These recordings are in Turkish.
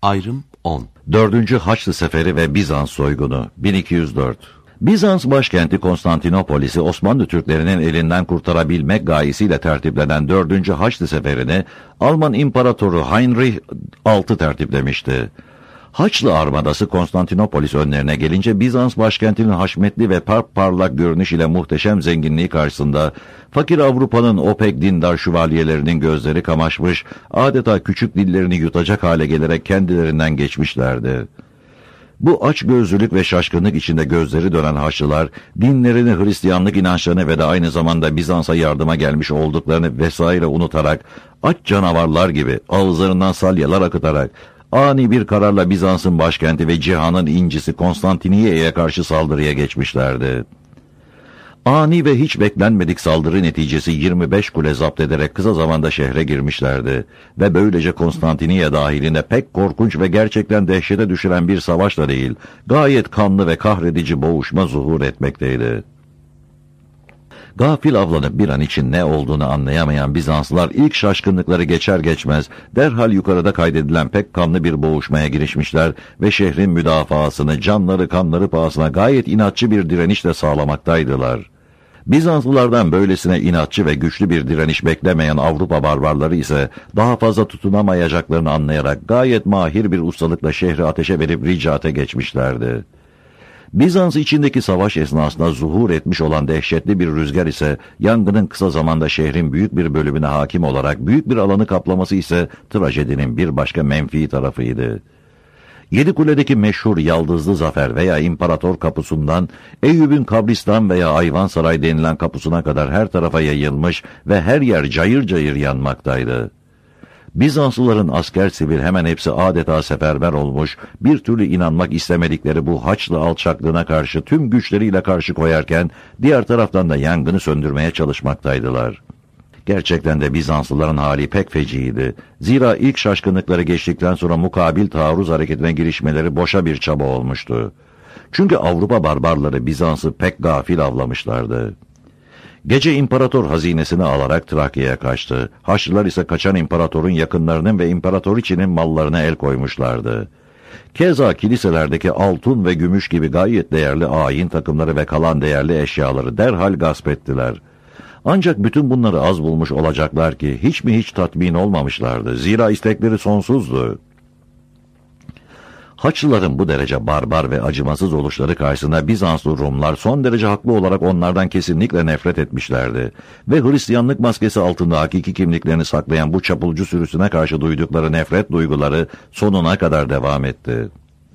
Ayrım 10. 4. Haçlı Seferi ve Bizans soygunu 1204. Bizans başkenti Konstantinopolis'i Osmanlı Türklerinin elinden kurtarabilmek gayesiyle tertiplenen 4. Haçlı Seferi'ni Alman İmparatoru Heinrich VI tertiplemişti. Haçlı armadası Konstantinopolis önlerine gelince Bizans başkentinin haşmetli ve parlak görünüş ile muhteşem zenginliği karşısında fakir Avrupa'nın o pek dindar şövalyelerinin gözleri kamaşmış, adeta küçük dillerini yutacak hale gelerek kendilerinden geçmişlerdi. Bu açgözlülük ve şaşkınlık içinde gözleri dönen Haçlılar, dinlerini, Hristiyanlık inançlarını ve de aynı zamanda Bizans'a yardıma gelmiş olduklarını vesaire unutarak, aç canavarlar gibi ağızlarından salyalar akıtarak, ani bir kararla Bizans'ın başkenti ve cihanın incisi Konstantiniye'ye karşı saldırıya geçmişlerdi. Ani ve hiç beklenmedik saldırı neticesi 25 kule zapt ederek kısa zamanda şehre girmişlerdi ve böylece Konstantiniye dahilinde pek korkunç ve gerçekten dehşete düşüren bir savaşla değil, gayet kanlı ve kahredici boğuşma zuhur etmekteydi. Gafil avlanıp bir an için ne olduğunu anlayamayan Bizanslılar ilk şaşkınlıkları geçer geçmez derhal yukarıda kaydedilen pek kanlı bir boğuşmaya girişmişler ve şehrin müdafaasını canları kanları pahasına gayet inatçı bir direnişle sağlamaktaydılar. Bizanslılardan böylesine inatçı ve güçlü bir direniş beklemeyen Avrupa barbarları ise daha fazla tutunamayacaklarını anlayarak gayet mahir bir ustalıkla şehri ateşe verip ricate geçmişlerdi. Bizans içindeki savaş esnasında zuhur etmiş olan dehşetli bir rüzgar ise yangının kısa zamanda şehrin büyük bir bölümüne hakim olarak büyük bir alanı kaplaması ise trajedinin bir başka menfi tarafıydı. Yedikule'deki meşhur Yaldızlı Zafer veya İmparator Kapısı'ndan Eyüp'ün Kabristan veya Ayvansaray denilen kapısına kadar her tarafa yayılmış ve her yer cayır cayır yanmaktaydı. Bizanslıların asker sivil hemen hepsi adeta seferber olmuş, bir türlü inanmak istemedikleri bu Haçlı alçaklığına karşı tüm güçleriyle karşı koyarken, diğer taraftan da yangını söndürmeye çalışmaktaydılar. Gerçekten de Bizanslıların hali pek feciydi. Zira ilk şaşkınlıkları geçtikten sonra mukabil taarruz hareketine girişmeleri boşa bir çaba olmuştu. Çünkü Avrupa barbarları Bizans'ı pek gafil avlamışlardı. Gece imparator hazinesini alarak Trakya'ya kaçtı. Haçlılar ise kaçan imparatorun yakınlarının ve imparatoriçenin mallarına el koymuşlardı. Keza kiliselerdeki altın ve gümüş gibi gayet değerli ayin takımları ve kalan değerli eşyaları derhal gasp ettiler. Ancak bütün bunları az bulmuş olacaklar ki hiç tatmin olmamışlardı. Zira istekleri sonsuzdu. Haçlıların bu derece barbar ve acımasız oluşları karşısında Bizanslı Rumlar son derece haklı olarak onlardan kesinlikle nefret etmişlerdi ve Hristiyanlık maskesi altında hakiki kimliklerini saklayan bu çapulcu sürüsüne karşı duydukları nefret duyguları sonuna kadar devam etti.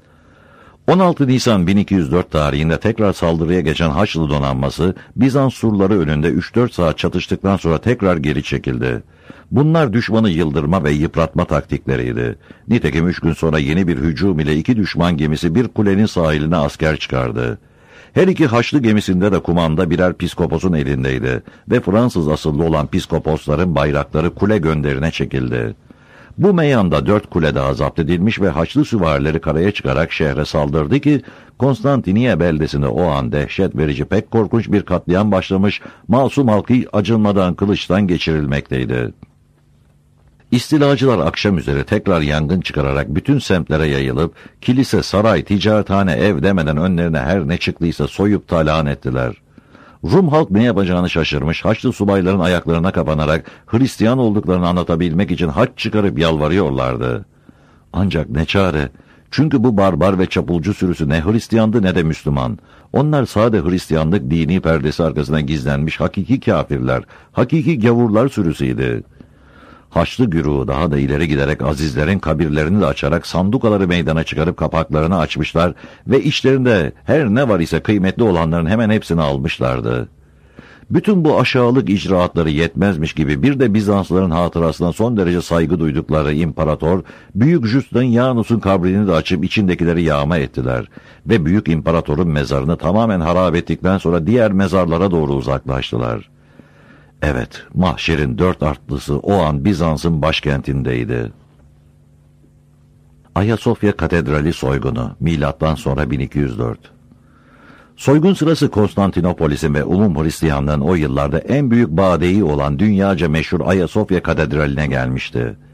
16 Nisan 1204 tarihinde tekrar saldırıya geçen Haçlı donanması Bizans surları önünde 3-4 saat çatıştıktan sonra tekrar geri çekildi. Bunlar düşmanı yıldırma ve yıpratma taktikleriydi. Nitekim 3 gün sonra yeni bir hücum ile 2 düşman gemisi bir kulenin sahiline asker çıkardı. Her iki Haçlı gemisinde de kumanda birer piskoposun elindeydi ve Fransız asıllı olan piskoposların bayrakları kule gönderine çekildi. Bu meyanda 4 kule daha zapt edilmiş ve Haçlı süvarileri karaya çıkarak şehre saldırdı ki Konstantiniye beldesinde o an dehşet verici pek korkunç bir katliam başlamış, masum halkı acınmadan kılıçtan geçirilmekteydi. İstilacılar akşam üzeri tekrar yangın çıkararak bütün semtlere yayılıp kilise, saray, ticarethane, ev demeden önlerine her ne çıktıysa soyup talan ettiler. Rum halk ne yapacağını şaşırmış, Haçlı subayların ayaklarına kapanarak Hristiyan olduklarını anlatabilmek için haç çıkarıp yalvarıyorlardı. Ancak ne çare? Çünkü bu barbar ve çapulcu sürüsü ne Hristiyandı ne de Müslüman. Onlar sade Hristiyanlık dini perdesi arkasına gizlenmiş hakiki kafirler, hakiki gavurlar sürüsüydü. Haçlı güruğu daha da ileri giderek azizlerin kabirlerini de açarak sandukaları meydana çıkarıp kapaklarını açmışlar ve içlerinde her ne var ise kıymetli olanların hemen hepsini almışlardı. Bütün bu aşağılık icraatları yetmezmiş gibi bir de Bizanslıların hatırasına son derece saygı duydukları imparator, Büyük Justinianus'un kabrini de açıp içindekileri yağma ettiler ve Büyük İmparator'un mezarını tamamen harap ettikten sonra diğer mezarlara doğru uzaklaştılar. Evet, mahşerin 4 artlısı o an Bizans'ın başkentindeydi. Ayasofya Katedrali soygunu, milattan sonra 1204. Soygun sırası Konstantinopolis'in ve umum Hristiyanlığın o yıllarda en büyük badeyi olan dünyaca meşhur Ayasofya Katedrali'ne gelmişti.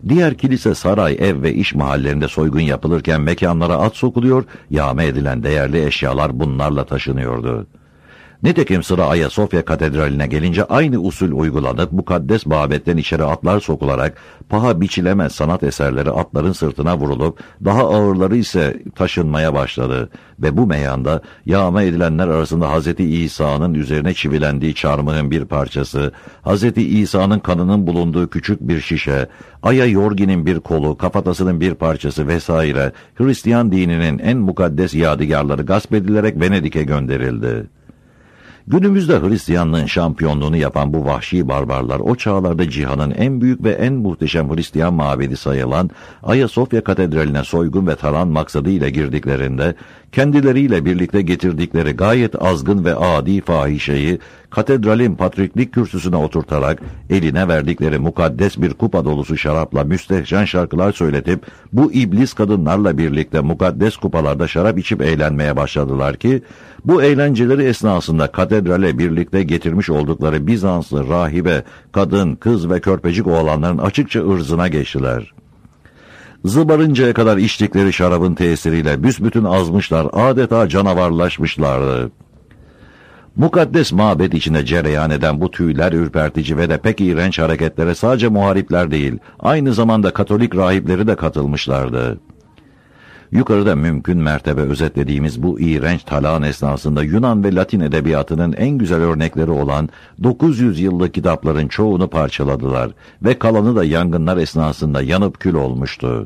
Diğer kilise, saray, ev ve iş mahallelerinde soygun yapılırken mekanlara at sokuluyor, yağma edilen değerli eşyalar bunlarla taşınıyordu. Nitekim sıra Ayasofya Katedrali'ne gelince aynı usul uygulanıp mukaddes mabetten içeri atlar sokularak paha biçilemez sanat eserleri atların sırtına vurulup daha ağırları ise taşınmaya başladı ve bu meyanda yağma edilenler arasında Hz. İsa'nın üzerine çivilendiği çarmıhın bir parçası, Hz. İsa'nın kanının bulunduğu küçük bir şişe, Aya Yorgi'nin bir kolu, kafatasının bir parçası vesaire Hristiyan dininin en mukaddes yadigarları gasp edilerek Venedik'e gönderildi. Günümüzde Hristiyanlığın şampiyonluğunu yapan bu vahşi barbarlar o çağlarda cihanın en büyük ve en muhteşem Hristiyan mabedi sayılan Ayasofya Katedrali'ne soygun ve talan maksadıyla girdiklerinde kendileriyle birlikte getirdikleri gayet azgın ve adi fahişeyi katedralin patriklik kürsüsüne oturtarak eline verdikleri mukaddes bir kupa dolusu şarapla müstehcen şarkılar söyletip bu iblis kadınlarla birlikte mukaddes kupalarda şarap içip eğlenmeye başladılar ki bu eğlenceleri esnasında katedrale birlikte getirmiş oldukları Bizanslı rahibe, kadın, kız ve körpecik oğlanların açıkça ırzına geçtiler. Zıbarıncaya kadar içtikleri şarabın tesiriyle büsbütün azmışlar, adeta canavarlaşmışlardı. Mukaddes mabet içinde cereyan eden bu tüyler ürpertici ve de pek iğrenç hareketlere sadece muharipler değil, aynı zamanda Katolik rahipleri de katılmışlardı. Yukarıda mümkün mertebe özetlediğimiz bu iğrenç talan esnasında Yunan ve Latin edebiyatının en güzel örnekleri olan 900 yıllık kitapların çoğunu parçaladılar ve kalanı da yangınlar esnasında yanıp kül olmuştu.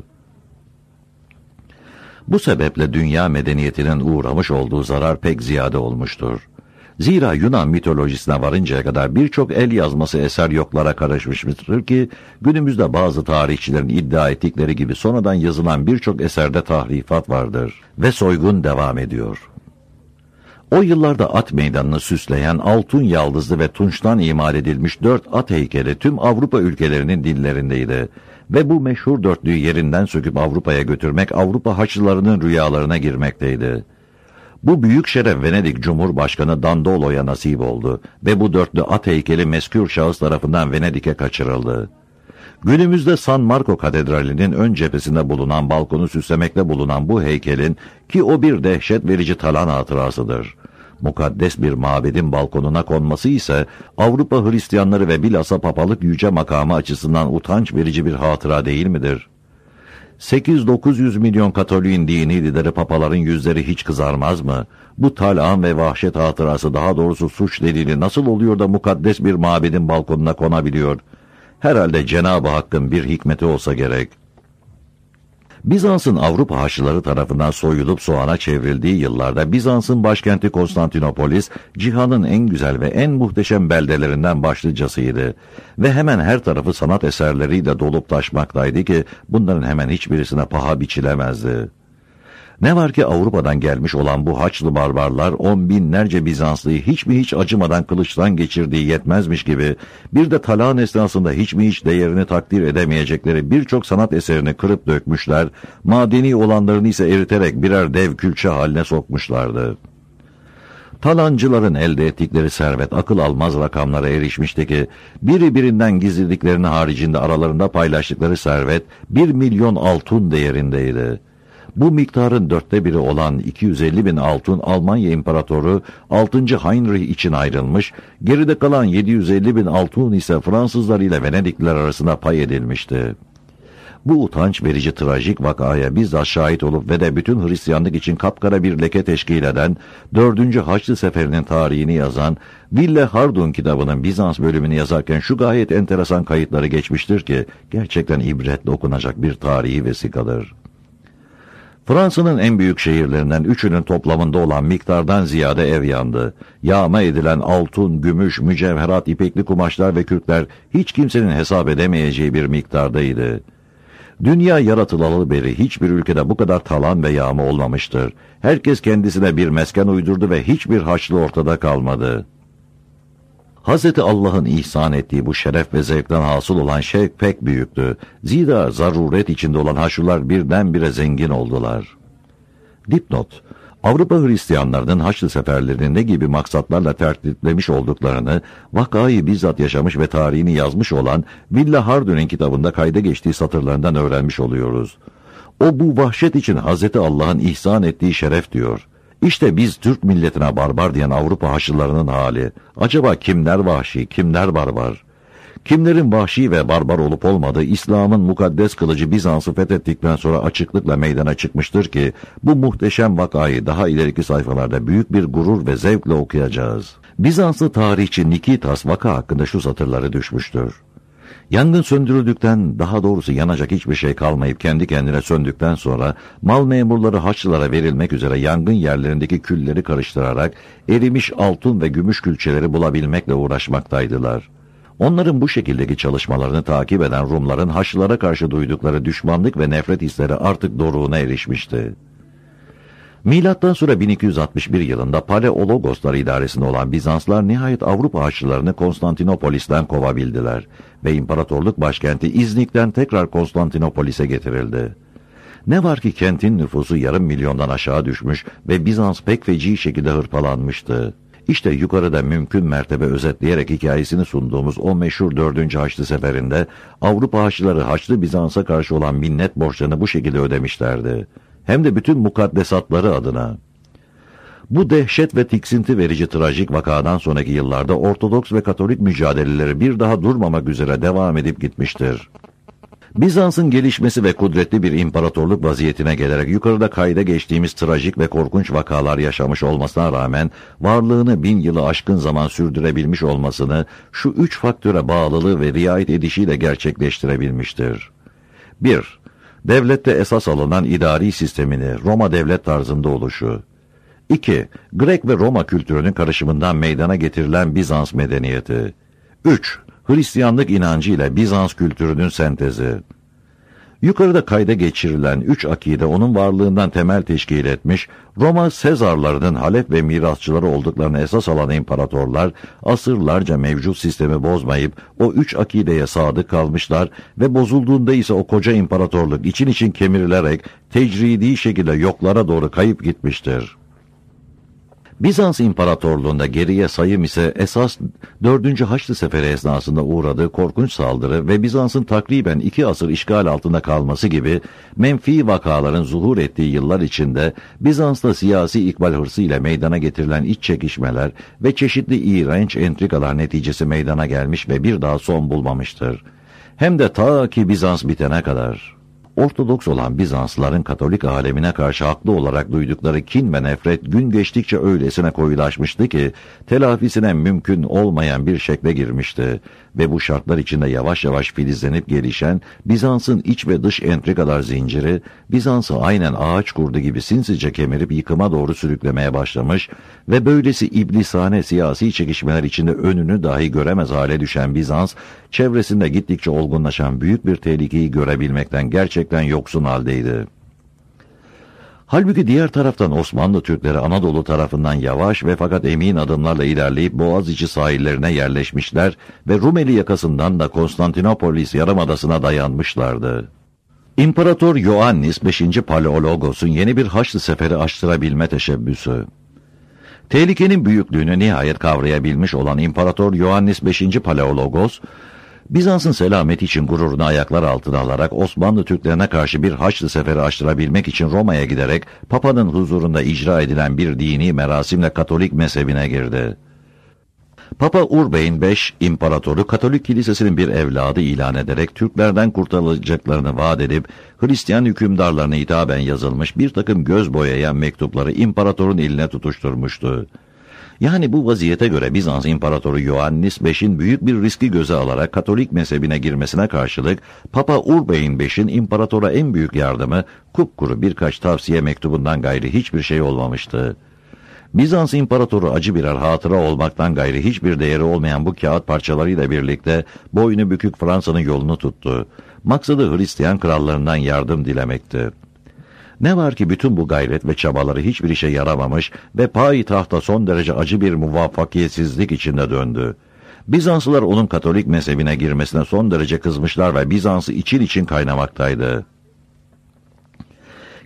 Bu sebeple dünya medeniyetinin uğramış olduğu zarar pek ziyade olmuştur. Zira Yunan mitolojisine varıncaya kadar birçok el yazması eser yoklara karışmıştır ki günümüzde bazı tarihçilerin iddia ettikleri gibi sonradan yazılan birçok eserde tahrifat vardır ve soygun devam ediyor. O yıllarda at meydanını süsleyen altın yaldızlı ve tunçtan imal edilmiş 4 at heykeli tüm Avrupa ülkelerinin dillerindeydi ve bu meşhur dörtlüyü yerinden söküp Avrupa'ya götürmek Avrupa haçlılarının rüyalarına girmekteydi. Bu büyük şeref Venedik Cumhurbaşkanı Dandolo'ya nasip oldu ve bu dörtlü at heykeli mezkür şahıs tarafından Venedik'e kaçırıldı. Günümüzde San Marco Katedrali'nin ön cephesinde bulunan balkonu süslemekte bulunan bu heykelin ki o bir dehşet verici talan hatırasıdır. Mukaddes bir mabedin balkonuna konması ise Avrupa Hristiyanları ve bilhassa papalık yüce makamı açısından utanç verici bir hatıra değil midir? 800-900 milyon Katolik'in dini lideri papaların yüzleri hiç kızarmaz mı? Bu talan ve vahşet hatırası, daha doğrusu suç delili nasıl oluyor da mukaddes bir mabedin balkonuna konabiliyor? Herhalde Cenab-ı Hakk'ın bir hikmeti olsa gerek. Bizans'ın Avrupa Haçlıları tarafından soyulup soğana çevrildiği yıllarda Bizans'ın başkenti Konstantinopolis, cihanın en güzel ve en muhteşem beldelerinden başlıcasıydı. Ve hemen her tarafı sanat eserleriyle dolup taşmaktaydı ki bunların hemen hiçbirisine paha biçilemezdi. Ne var ki Avrupa'dan gelmiş olan bu Haçlı barbarlar 10 binlerce Bizanslı'yı hiç mi hiç acımadan kılıçtan geçirdiği yetmezmiş gibi bir de talan esnasında hiç mi hiç değerini takdir edemeyecekleri birçok sanat eserini kırıp dökmüşler, madeni olanlarını ise eriterek birer dev külçe haline sokmuşlardı. Talancıların elde ettikleri servet akıl almaz rakamlara erişmişti ki biri birinden gizlediklerinin haricinde aralarında paylaştıkları servet 1 milyon altın değerindeydi. Bu miktarın 1/4 olan 250 bin altın Almanya İmparatoru 6. Heinrich için ayrılmış, geride kalan 750 bin altın ise Fransızlar ile Venedikliler arasında pay edilmişti. Bu utanç verici trajik vakaya bizzat şahit olup ve de bütün Hristiyanlık için kapkara bir leke teşkil eden 4. Haçlı Seferi'nin tarihini yazan Ville Hardun kitabının Bizans bölümünü yazarken şu gayet enteresan kayıtları geçmiştir ki gerçekten ibretle okunacak bir tarihi vesikadır. Fransa'nın en büyük şehirlerinden 3'ünün toplamında olan miktardan ziyade ev yandı. Yağma edilen altın, gümüş, mücevherat, ipekli kumaşlar ve kürkler hiç kimsenin hesap edemeyeceği bir miktardaydı. Dünya yaratılalı beri hiçbir ülkede bu kadar talan ve yağma olmamıştır. Herkes kendisine bir mesken uydurdu ve hiçbir haçlı ortada kalmadı. Hz. Allah'ın ihsan ettiği bu şeref ve zevkten hasıl olan şevk pek büyüktü. Zira zaruret içinde olan Haçlılar birdenbire zengin oldular. Dipnot: Avrupa Hristiyanlarının Haçlı seferlerini ne gibi maksatlarla tertiplemiş olduklarını vakayı bizzat yaşamış ve tarihini yazmış olan Villa Hardou'nun kitabında kayda geçtiği satırlarından öğrenmiş oluyoruz. O bu vahşet için Hazreti Allah'ın ihsan ettiği şeref diyor. İşte biz Türk milletine barbar diyen Avrupa Haçlılarının hali. Acaba kimler vahşi, kimler barbar? Kimlerin vahşi ve barbar olup olmadığı İslam'ın mukaddes kılıcı Bizans'ı fethettikten sonra açıklıkla meydana çıkmıştır ki bu muhteşem vakayı daha ileriki sayfalarda büyük bir gurur ve zevkle okuyacağız. Bizanslı tarihçi Nikitas vaka hakkında şu satırları düşmüştür. Yangın söndürüldükten, daha doğrusu yanacak hiçbir şey kalmayıp kendi kendine söndükten sonra mal memurları Haçlılara verilmek üzere yangın yerlerindeki külleri karıştırarak erimiş altın ve gümüş külçeleri bulabilmekle uğraşmaktaydılar. Onların bu şekildeki çalışmalarını takip eden Rumların Haçlılara karşı duydukları düşmanlık ve nefret hisleri artık doruğuna erişmişti. Milattan sonra 1261 yılında Paleologoslar idaresinde olan Bizanslar nihayet Avrupa Haçlılarını Konstantinopolis'ten kovabildiler ve imparatorluk başkenti İznik'ten tekrar Konstantinopolis'e getirildi. Ne var ki kentin nüfusu yarım milyondan aşağı düşmüş ve Bizans pek feci şekilde hırpalanmıştı. İşte yukarıda mümkün mertebe özetleyerek hikayesini sunduğumuz o meşhur 4. Haçlı Seferi'nde Avrupa Haçlıları Haçlı Bizans'a karşı olan minnet borçlarını bu şekilde ödemişlerdi. Hem de bütün mukaddesatları adına. Bu dehşet ve tiksinti verici trajik vakadan sonraki yıllarda Ortodoks ve Katolik mücadeleleri bir daha durmamak üzere devam edip gitmiştir. Bizans'ın gelişmesi ve kudretli bir imparatorluk vaziyetine gelerek yukarıda kayda geçtiğimiz trajik ve korkunç vakalar yaşamış olmasına rağmen varlığını 1000 yılı aşkın zaman sürdürebilmiş olmasını şu 3 faktöre bağlılığı ve riayet edişiyle gerçekleştirebilmiştir. 1. Devlette esas alınan idari sistemini Roma devlet tarzında oluşu. 2. Grek ve Roma kültürünün karışımından meydana getirilen Bizans medeniyeti. 3. Hristiyanlık inancı ile Bizans kültürünün sentezi. Yukarıda kayda geçirilen 3 akide onun varlığından temel teşkil etmiş, Roma Sezarlarının halef ve mirasçıları olduklarını esas alan imparatorlar, asırlarca mevcut sistemi bozmayıp o 3 akideye sadık kalmışlar ve bozulduğunda ise o koca imparatorluk için kemirilerek tecridi şekilde yoklara doğru kayıp gitmiştir. Bizans İmparatorluğu'nda geriye sayım ise esas 4. Haçlı Seferi esnasında uğradığı korkunç saldırı ve Bizans'ın takriben 2 asır işgal altında kalması gibi menfi vakaların zuhur ettiği yıllar içinde Bizans'ta siyasi ikbal hırsı ile meydana getirilen iç çekişmeler ve çeşitli iğrenç entrikalar neticesi meydana gelmiş ve bir daha son bulmamıştır. Hem de ta ki Bizans bitene kadar. Ortodoks olan Bizanslıların Katolik alemine karşı haklı olarak duydukları kin ve nefret gün geçtikçe öylesine koyulaşmıştı ki telafisine mümkün olmayan bir şekle girmişti ve bu şartlar içinde yavaş yavaş filizlenip gelişen Bizans'ın iç ve dış entrikalar zinciri Bizans'ı aynen ağaç kurdu gibi sinsice kemirip yıkıma doğru sürüklemeye başlamış ve böylesi iblisane siyasi çekişmeler içinde önünü dahi göremez hale düşen Bizans, çevresinde gittikçe olgunlaşan büyük bir tehlikeyi görebilmekten gerçekten yoksun haldeydi. Halbuki diğer taraftan Osmanlı Türkleri Anadolu tarafından yavaş ve fakat emin adımlarla ilerleyip Boğaziçi sahillerine yerleşmişler ve Rumeli yakasından da Konstantinopolis yarımadasına dayanmışlardı. İmparator Ioannis 5. Paleologos'un yeni bir Haçlı Seferi açtırabilme teşebbüsü. Tehlikenin büyüklüğünü nihayet kavrayabilmiş olan İmparator Ioannis 5. Paleologos, Bizans'ın selameti için gururunu ayaklar altına alarak Osmanlı Türklerine karşı bir Haçlı Seferi açtırabilmek için Roma'ya giderek Papa'nın huzurunda icra edilen bir dini merasimle Katolik mezhebine girdi. Papa Urbain V, imparatoru Katolik Kilisesi'nin bir evladı ilan ederek Türklerden kurtarılacaklarını vaat edip Hristiyan hükümdarlarına hitaben yazılmış bir takım göz boyayan mektupları imparatorun eline tutuşturmuştu. Yani bu vaziyete göre Bizans İmparatoru Ioannis V'in büyük bir riski göze alarak Katolik mezhebine girmesine karşılık Papa Urbain V'in imparatora en büyük yardımı kupkuru birkaç tavsiye mektubundan gayri hiçbir şey olmamıştı. Bizans İmparatoru acı birer hatıra olmaktan gayri hiçbir değeri olmayan bu kağıt parçalarıyla birlikte boynu bükük Fransa'nın yolunu tuttu. Maksadı Hristiyan krallarından yardım dilemekti. Ne var ki bütün bu gayret ve çabaları hiçbir işe yaramamış ve payitahta son derece acı bir muvaffakiyetsizlik içinde döndü. Bizanslılar onun Katolik mezhebine girmesine son derece kızmışlar ve Bizans'ı için kaynamıştı.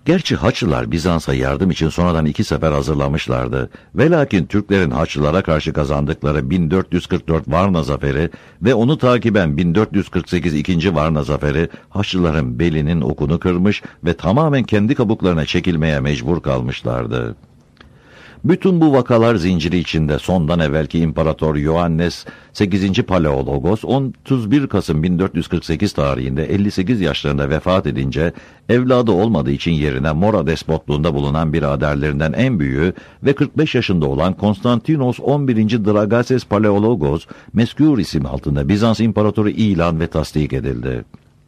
Gerçi Haçlılar Bizans'a yardım için sonradan 2 sefer hazırlamışlardı. Ve lakin Türklerin Haçlılara karşı kazandıkları 1444 Varna Zaferi ve onu takiben 1448 2. Varna Zaferi Haçlıların belinin okunu kırmış ve tamamen kendi kabuklarına çekilmeye mecbur kalmışlardı. Bütün bu vakalar zinciri içinde sondan evvelki İmparator Ioannes 8. Paleologos 31 Kasım 1448 tarihinde 58 yaşlarında vefat edince evladı olmadığı için yerine Mora despotluğunda bulunan biraderlerinden en büyüğü ve 45 yaşında olan Konstantinos 11. Dragases Paleologos meskûr isim altında Bizans İmparatoru ilan ve tasdik edildi.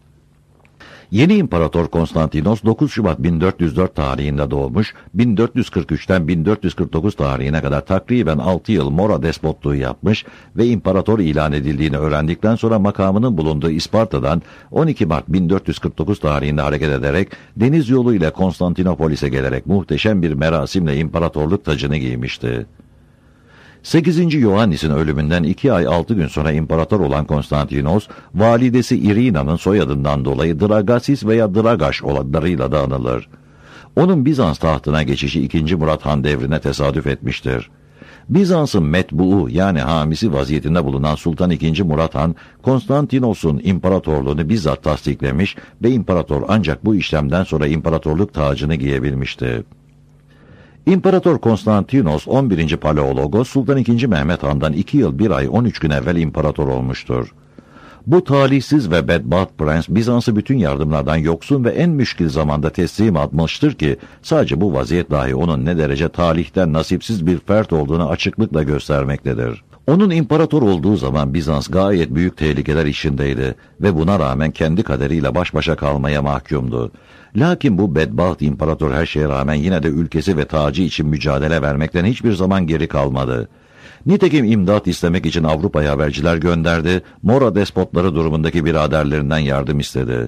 Yeni İmparator Konstantinos 9 Şubat 1404 tarihinde doğmuş, 1443'ten 1449 tarihine kadar takriben 6 yıl Mora despotluğu yapmış ve imparator ilan edildiğini öğrendikten sonra makamının bulunduğu İsparta'dan 12 Mart 1449 tarihinde hareket ederek deniz yolu ile Konstantinopolis'e gelerek muhteşem bir merasimle imparatorluk tacını giymişti. 8. Ioannis'in ölümünden 2 ay 6 gün sonra imparator olan Konstantinos, validesi Irina'nın soyadından dolayı Dragasis veya Dragaş adlarıyla da anılır. Onun Bizans tahtına geçişi 2. Murat Han devrine tesadüf etmiştir. Bizans'ın metbuu yani hamisi vaziyetinde bulunan Sultan II. Murat Han, Konstantinos'un imparatorluğunu bizzat tasdiklemiş ve imparator ancak bu işlemden sonra imparatorluk tacını giyebilmişti. İmparator Konstantinos 11. Paleologos Sultan II. Mehmet Han'dan 2 yıl 1 ay 13 gün evvel imparator olmuştur. Bu talihsiz ve bedbaht prens Bizans'ı bütün yardımlardan yoksun ve en müşkil zamanda teslim atmıştır ki sadece bu vaziyet dahi onun ne derece talihten nasipsiz bir fert olduğunu açıklıkla göstermektedir. Onun imparator olduğu zaman Bizans gayet büyük tehlikeler içindeydi ve buna rağmen kendi kaderiyle baş başa kalmaya mahkumdu. Lakin bu bedbaht imparator her şeye rağmen yine de ülkesi ve tacı için mücadele vermekten hiçbir zaman geri kalmadı. Nitekim imdat istemek için Avrupa'ya haberciler gönderdi, Mora despotları durumundaki biraderlerinden yardım istedi.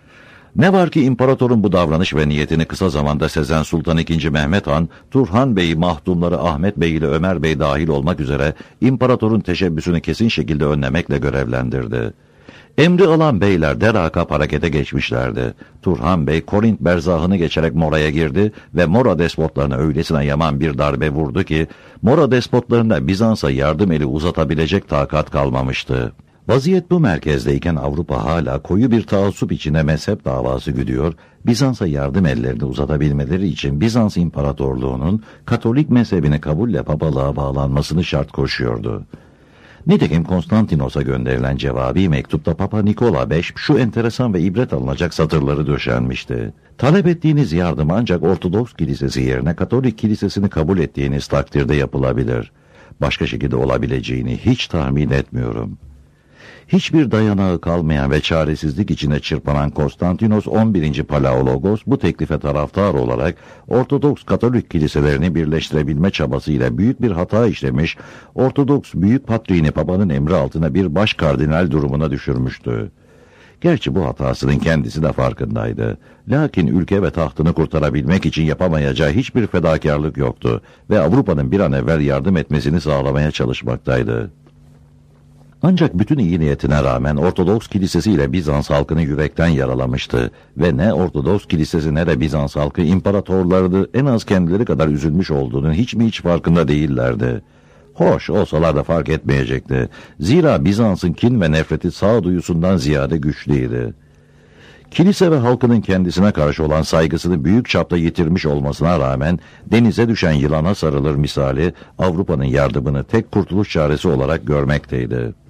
Ne var ki imparatorun bu davranış ve niyetini kısa zamanda sezen Sultan II. Mehmet Han, Turhan Bey'i mahdumları Ahmet Bey ile Ömer Bey dahil olmak üzere imparatorun teşebbüsünü kesin şekilde önlemekle görevlendirdi. Emri alan beyler derakap harekete geçmişlerdi. Turhan Bey Korint berzahını geçerek Mora'ya girdi ve Mora despotlarına öylesine yaman bir darbe vurdu ki Mora despotlarına Bizans'a yardım eli uzatabilecek takat kalmamıştı. Vaziyet bu merkezdeyken Avrupa hala koyu bir taassup içine mezhep davası güdüyor, Bizans'a yardım ellerini uzatabilmeleri için Bizans İmparatorluğu'nun Katolik mezhebini kabulle papalığa bağlanmasını şart koşuyordu. Nitekim Konstantinos'a gönderilen cevabi mektupta Papa Nikola V şu enteresan ve ibret alınacak satırları döşenmişti. Talep ettiğiniz yardım ancak Ortodoks Kilisesi yerine Katolik Kilisesini kabul ettiğiniz takdirde yapılabilir. Başka şekilde olabileceğini hiç tahmin etmiyorum. Hiçbir dayanağı kalmayan ve çaresizlik içine çırpanan Konstantinos 11. Paleologos bu teklife taraftar olarak Ortodoks Katolik kiliselerini birleştirebilme çabasıyla büyük bir hata işlemiş, Ortodoks Büyük Patriğini Papa'nın emri altına bir baş kardinal durumuna düşürmüştü. Gerçi bu hatasının kendisi de farkındaydı. Lakin ülke ve tahtını kurtarabilmek için yapamayacağı hiçbir fedakarlık yoktu ve Avrupa'nın bir an evvel yardım etmesini sağlamaya çalışmaktaydı. Ancak bütün iyi niyetine rağmen Ortodoks Kilisesi ile Bizans halkını yürekten yaralamıştı ve ne Ortodoks Kilisesi ne de Bizans halkı imparatorlardı en az kendileri kadar üzülmüş olduğunun hiç farkında değillerdi. Hoş olsalar da fark etmeyecekti. Zira Bizans'ın kin ve nefreti sağduyusundan ziyade güçlüydü. Kilise ve halkının kendisine karşı olan saygısını büyük çapta yitirmiş olmasına rağmen denize düşen yılana sarılır misali Avrupa'nın yardımını tek kurtuluş çaresi olarak görmekteydi.